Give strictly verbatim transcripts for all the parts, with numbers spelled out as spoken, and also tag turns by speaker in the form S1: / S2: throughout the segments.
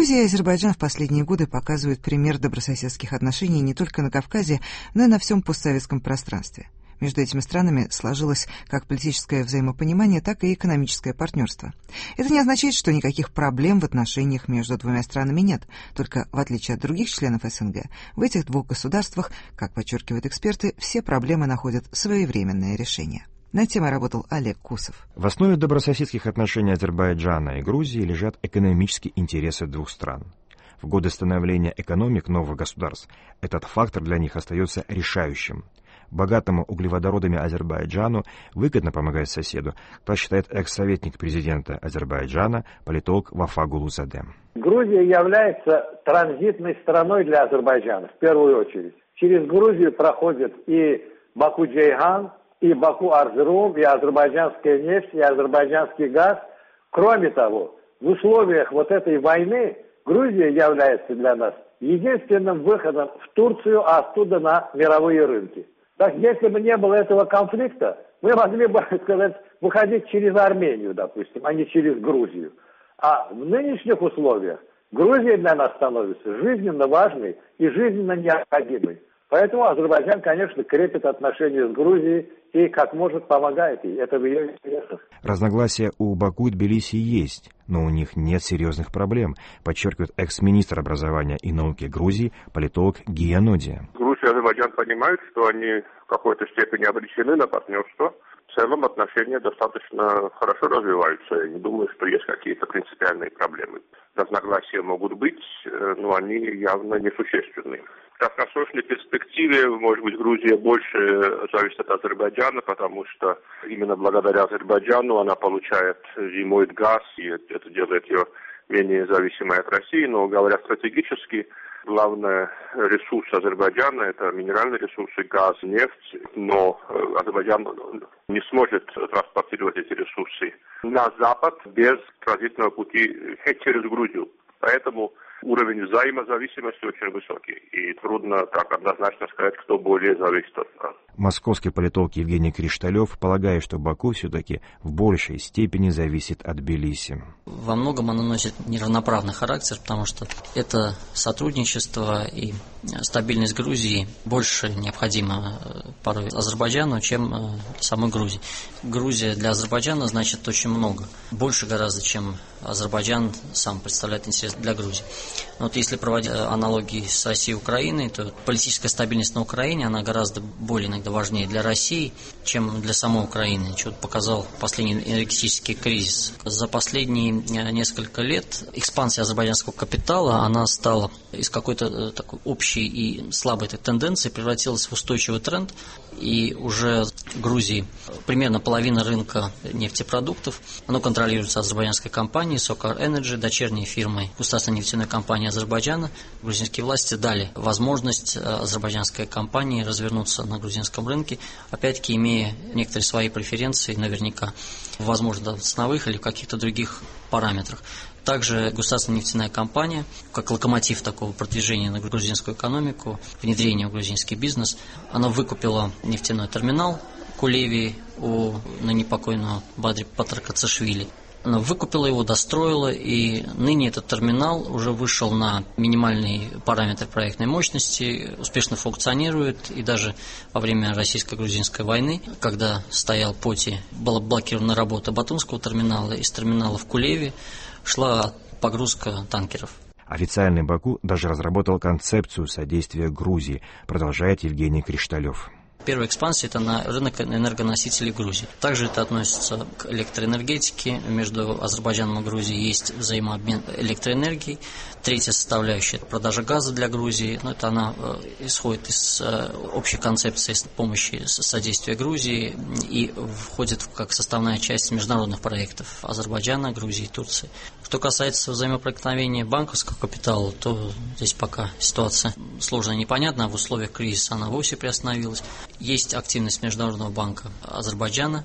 S1: Грузия и Азербайджан в последние годы показывают пример добрососедских отношений не только на Кавказе, но и на всем постсоветском пространстве. Между этими странами сложилось как политическое взаимопонимание, так и экономическое партнерство. Это не означает, что никаких проблем в отношениях между двумя странами нет, только, в отличие от других членов СНГ, в этих двух государствах, как подчеркивают эксперты, все проблемы находят своевременное решение. Над темой работал Олег Кусов.
S2: В основе добрососедских отношений Азербайджана и Грузии лежат экономические интересы двух стран. В годы становления экономик новых государств этот фактор для них остается решающим. Богатому углеводородами Азербайджану выгодно помогать соседу, так считает экс-советник президента Азербайджана, политолог Вафа Гулузаде.
S3: Грузия является транзитной страной для Азербайджана, в первую очередь. Через Грузию проходит и Баку-Джейхан, и Баку-Арзрум, и азербайджанская нефть, и азербайджанский газ. Кроме того, в условиях вот этой войны Грузия является для нас единственным выходом в Турцию, а оттуда на мировые рынки. Так, если бы не было этого конфликта, мы могли бы, сказать, выходить через Армению, допустим, а не через Грузию. А в нынешних условиях Грузия для нас становится жизненно важной и жизненно необходимой. Поэтому Азербайджан, конечно, крепит отношения с Грузией и как может помогает ей. Это в ее интересах.
S2: Разногласия у Баку и Тбилиси есть, но у них нет серьезных проблем, подчеркивает экс-министр образования и науки Грузии, политолог Гия Ноди.
S4: Грузия и Азербайджан понимают, что они в какой-то степени обречены на партнерство. В целом отношения достаточно хорошо развиваются. Я не думаю, что есть какие-то принципиальные проблемы. Разногласия могут быть, но они явно несущественны. В краткосрочной перспективе, может быть, Грузия больше зависит от Азербайджана, потому что именно благодаря Азербайджану она получает зимой газ, и это делает ее менее зависимой от России. Но, говоря стратегически, главный ресурс Азербайджана – это минеральные ресурсы, газ, нефть, но Азербайджан не сможет транспортировать эти ресурсы на запад без транзитного пути через Грузию. Поэтому уровень взаимозависимости очень высокий, и трудно так однозначно сказать, кто более зависит от нас.
S2: Московский политолог Евгений Кришталев полагает, что Баку все-таки в большей степени зависит от Тбилиси.
S5: Во многом оно носит неравноправный характер, потому что это сотрудничество и стабильность Грузии больше необходима порой Азербайджану, чем самой Грузии. Грузия для Азербайджана значит очень много, больше гораздо, чем Азербайджан сам представляет интерес для Грузии. Но вот если проводить аналогии с Россией и Украиной, то политическая стабильность на Украине, она гораздо более иногда важнее для России, чем для самой Украины, что показал последний энергетический кризис. За последние несколько лет экспансия азербайджанского капитала, она стала из какой-то такой общей и слабой этой тенденции превратилась в устойчивый тренд, и уже в Грузии примерно половина рынка нефтепродуктов, оно контролируется азербайджанской компанией Sokar Energy, дочерней фирмой государственной нефтяной компании Азербайджана. Грузинские власти дали возможность азербайджанской компании развернуться на грузинском рынке, опять-таки имея некоторые свои преференции, наверняка, возможно, в ценовых или в каких-то других параметрах. Также государственная нефтяная компания, как локомотив такого продвижения на грузинскую экономику, внедрения в грузинский бизнес, она выкупила нефтяной терминал Кулеви у ныне покойного Бадри Патракацишвили. Она выкупила его, достроила, и ныне этот терминал уже вышел на минимальный параметр проектной мощности, успешно функционирует, и даже во время российско-грузинской войны, когда стоял Поти, была блокирована работа Батумского терминала, из терминала в Кулеви шла погрузка танкеров.
S2: Официальный Баку даже разработал концепцию содействия Грузии, продолжает Евгений Кришталев.
S5: Первая экспансия – это на рынок энергоносителей Грузии. Также это относится к электроэнергетике. Между Азербайджаном и Грузией есть взаимообмен электроэнергией. Третья составляющая – это продажа газа для Грузии. Но это она исходит из общей концепции помощи содействия Грузии и входит как составная часть международных проектов Азербайджана, Грузии и Турции. Что касается взаимопроникновения банковского капитала, то здесь пока ситуация сложная и непонятна. В условиях кризиса она вовсе приостановилась. Есть активность Международного банка Азербайджана,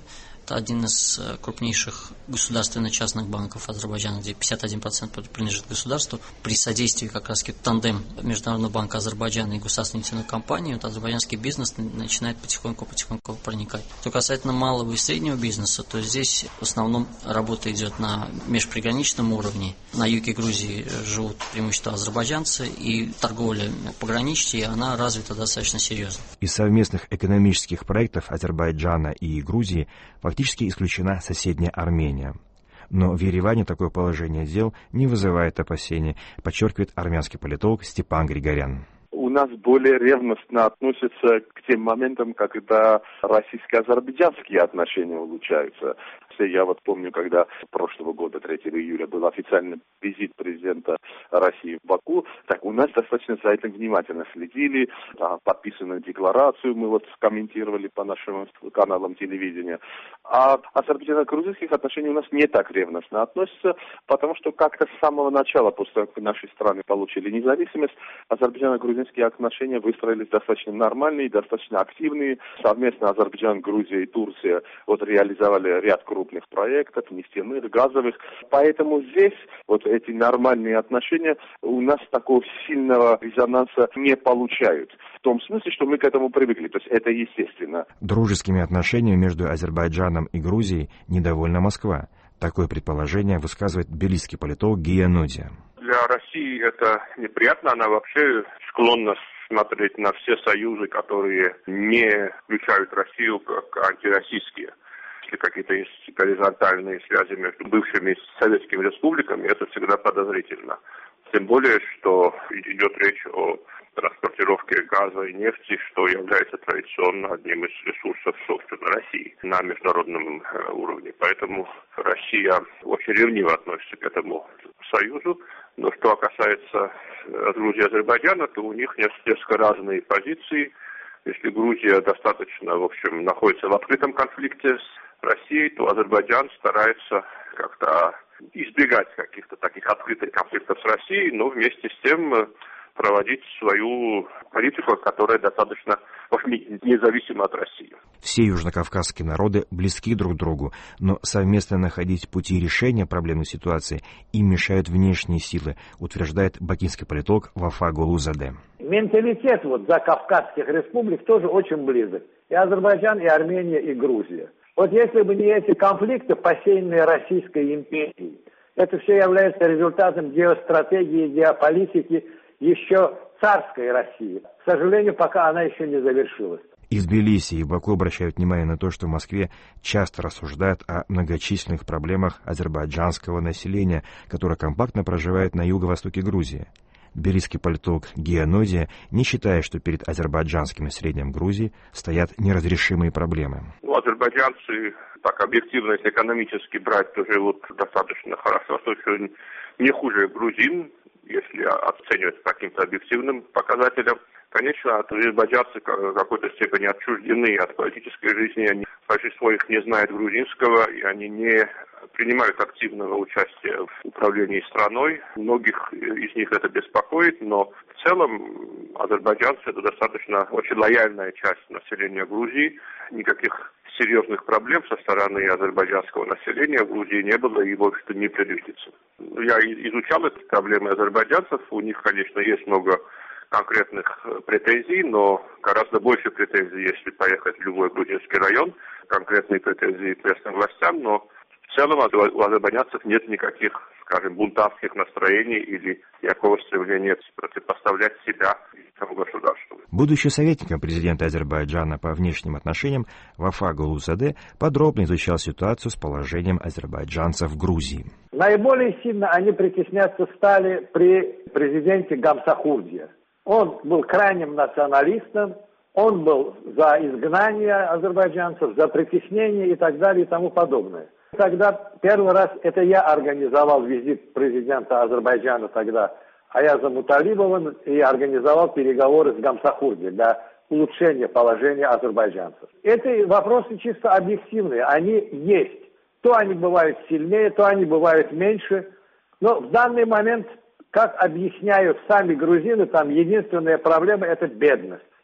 S5: это один из крупнейших государственно-частных банков Азербайджана, где пятьдесят один процент принадлежит государству. При содействии как раз тандем Международного банка Азербайджана и государственной нефтяной компании, вот азербайджанский бизнес начинает потихоньку-потихоньку проникать. Что касательно малого и среднего бизнеса, то здесь в основном работа идет на межприграничном уровне. На юге Грузии живут преимущественно азербайджанцы, и торговля пограничья, она развита достаточно серьезно.
S2: Из совместных экономических проектов Азербайджана и Грузии фактически исключена соседняя Армения. Но в Ереване такое положение дел не вызывает опасений, подчеркивает армянский политолог Степан Григорян.
S6: У нас более ревностно относятся к тем моментам, когда российско-азербайджанские отношения улучшаются. Я вот помню, когда прошлого года, третьего июля, был официальный визит президента России в Баку, так у нас достаточно за этим внимательно следили, подписанную декларацию мы вот комментировали по нашим каналам телевидения. А азербайджано-грузинских отношений у нас не так ревностно относятся, потому что как-то с самого начала, после того, как наши страны получили независимость, азербайджано-грузинские отношения выстроились достаточно нормальные, достаточно активные. Совместно Азербайджан, Грузия и Турция вот реализовали ряд крупных проектов, нефтяных, газовых. Поэтому здесь вот эти нормальные отношения у нас такого сильного резонанса не получают. В том смысле, что мы к этому привыкли. То есть это естественно.
S2: Дружескими отношениями между Азербайджаном и Грузией недовольна Москва. Такое предположение высказывает тбилисский политолог Гия Нодия.
S4: Для России это неприятно. Она вообще склонна смотреть на все союзы, которые не включают Россию как антироссийские. Если какие-то есть горизонтальные связи между бывшими советскими республиками, это всегда подозрительно. Тем более, что идет речь о транспортировке газа и нефти, что является традиционно одним из ресурсов, собственно, России на международном уровне. Поэтому Россия очень ревниво относится к этому союзу. Но что касается Грузии и Азербайджана, то у них несколько разные позиции. Если Грузия достаточно, в общем, находится в открытом конфликте с Россией, то Азербайджан старается как-то избегать каких-то таких открытых конфликтов с Россией, но вместе с тем проводить свою политику, которая достаточно, в общем, независима от России.
S2: Все южнокавказские народы близки друг другу, но совместно находить пути решения проблемной ситуации им мешают внешние силы, утверждает бакинский политолог Вафа Голузаде.
S3: Менталитет вот закавказских республик тоже очень близок. И Азербайджан, и Армения, и Грузия. Вот если бы не эти конфликты, посеянные Российской империей, это все является результатом геостратегии, геополитики еще царской России. К сожалению, пока она еще не завершилась.
S2: И в Тбилиси, и в Баку обращают внимание на то, что в Москве часто рассуждают о многочисленных проблемах азербайджанского населения, которое компактно проживает на юго-востоке Грузии. Тбилисский политолог Гия Нодия не считает, что перед азербайджанским населением Грузии стоят неразрешимые проблемы.
S4: Ну, азербайджанцы, так объективно, если экономически брать, то живут достаточно хорошо, то есть не хуже грузин, если оценивать по каким-то объективным показателям. Конечно, азербайджанцы в какой-то степени отчуждены от политической жизни, они, большинство их не знает грузинского, и они не принимают активного участия в управлении страной. Многих из них это беспокоит, но в целом азербайджанцы — это достаточно очень лояльная часть населения Грузии. Никаких серьезных проблем со стороны азербайджанского населения в Грузии не было и, в общем-то, не предвидится. Я изучал эти проблемы азербайджанцев, у них, конечно, есть много конкретных претензий, но гораздо больше претензий, если поехать в любой грузинский район, конкретные претензии к местным властям, но в целом у азербайджанцев нет никаких, скажем, бунтарских настроений или никакого стремления противопоставлять себя этому государству.
S2: Будучи советником президента Азербайджана по внешним отношениям, Вафа Голузаде подробно изучал ситуацию с положением азербайджанцев в Грузии.
S3: Наиболее сильно они притесняться стали при президенте Гамсахурдия. Он был крайним националистом, он был за изгнание азербайджанцев, за притеснение и так далее и тому подобное. Тогда первый раз это я организовал визит президента Азербайджана тогда, Аяза Муталибова, и организовал переговоры с Гамсахурди для улучшения положения азербайджанцев. Эти вопросы чисто объективные, они есть. То они бывают сильнее, то они бывают меньше. Но в данный момент, как объясняют сами грузины, там единственная проблема – это бедность.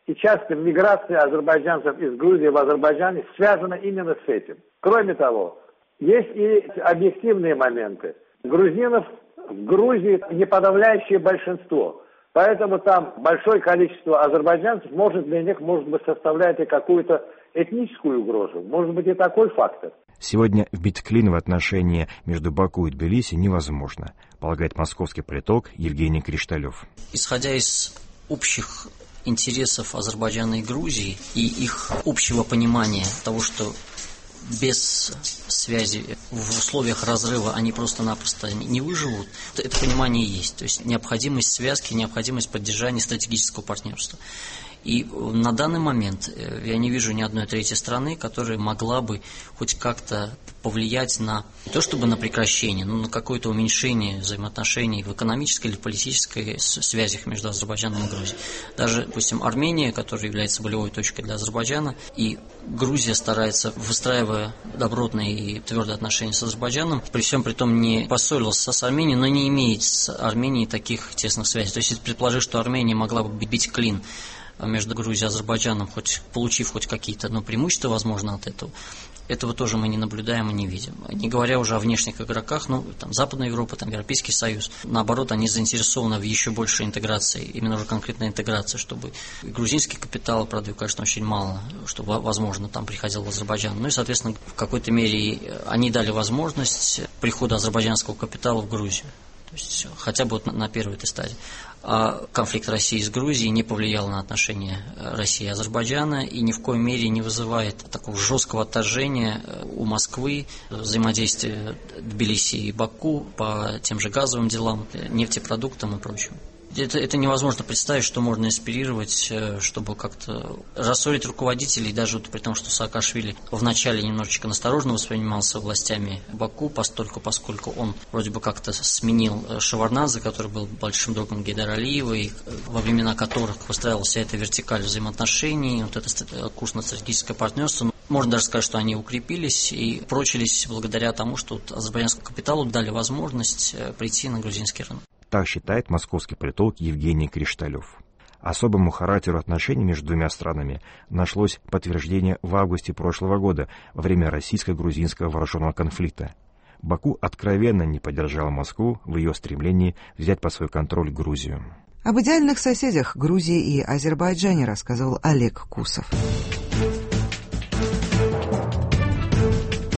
S3: и часто миграция азербайджанцев из Грузии в Азербайджан связана именно с этим. Кроме того, есть и объективные моменты. Грузинов в Грузии не подавляющее большинство. Поэтому там большое количество азербайджанцев, может, для них, может быть, составляет и какую-то этническую угрозу. Может быть, и такой фактор.
S2: Сегодня вбить клин в отношения между Баку и Тбилиси невозможно, полагает московский политолог Евгений Кришталев.
S5: Исходя из общих интересов Азербайджана и Грузии и их общего понимания того, что без связи в условиях разрыва они просто-напросто не выживут, это понимание есть. То есть необходимость связки, необходимость поддержания стратегического партнерства. И на данный момент я не вижу ни одной третьей страны, которая могла бы хоть как-то повлиять на, не то чтобы на прекращение, но на какое-то уменьшение взаимоотношений в экономической или политической связях между Азербайджаном и Грузией. Даже, допустим, Армения, которая является болевой точкой для Азербайджана, и Грузия старается, выстраивая добротные и твердые отношения с Азербайджаном, при всем при том не поссорился с Арменией, но не имеет с Арменией таких тесных связей. То есть, если предположить, что Армения могла бы бить клин между Грузией и Азербайджаном, хоть получив хоть какие-то ну, преимущества, возможно, от этого, этого тоже мы не наблюдаем и не видим. Не говоря уже о внешних игроках, ну, там, Западная Европа, там, Европейский Союз, наоборот, они заинтересованы в еще большей интеграции, именно уже конкретной интеграции, чтобы грузинский капитал, правда, конечно, очень мало, чтобы, возможно, там приходил в Азербайджан. Ну и, соответственно, в какой-то мере они дали возможность прихода азербайджанского капитала в Грузию. То есть хотя бы вот на, на первой этой стадии. А конфликт России с Грузией не повлиял на отношения России и Азербайджана и ни в коей мере не вызывает такого жесткого отторжения у Москвы, взаимодействия Тбилиси и Баку по тем же газовым делам, нефтепродуктам и прочему. Это, это невозможно представить, что можно инспирировать, чтобы как-то рассорить руководителей, даже вот при том, что Саакашвили вначале немножечко настороженно воспринимался властями Баку, постольку, поскольку он вроде бы как-то сменил Шеварднадзе, который был большим другом Гейдара Алиева, и во времена которых выстраивалась вся эта вертикаль взаимоотношений, вот этот курс на стратегическое партнерство. Можно даже сказать, что они укрепились и прочились благодаря тому, что вот азербайджанскому капиталу дали возможность прийти на грузинский рынок.
S2: Так считает московский политолог Евгений Кришталев. Особому характеру отношений между двумя странами нашлось подтверждение в августе прошлого года во время российско-грузинского вооруженного конфликта. Баку откровенно не поддержал Москву в ее стремлении взять под свой контроль Грузию.
S1: Об идеальных соседях Грузии и Азербайджане рассказывал Олег Кусов.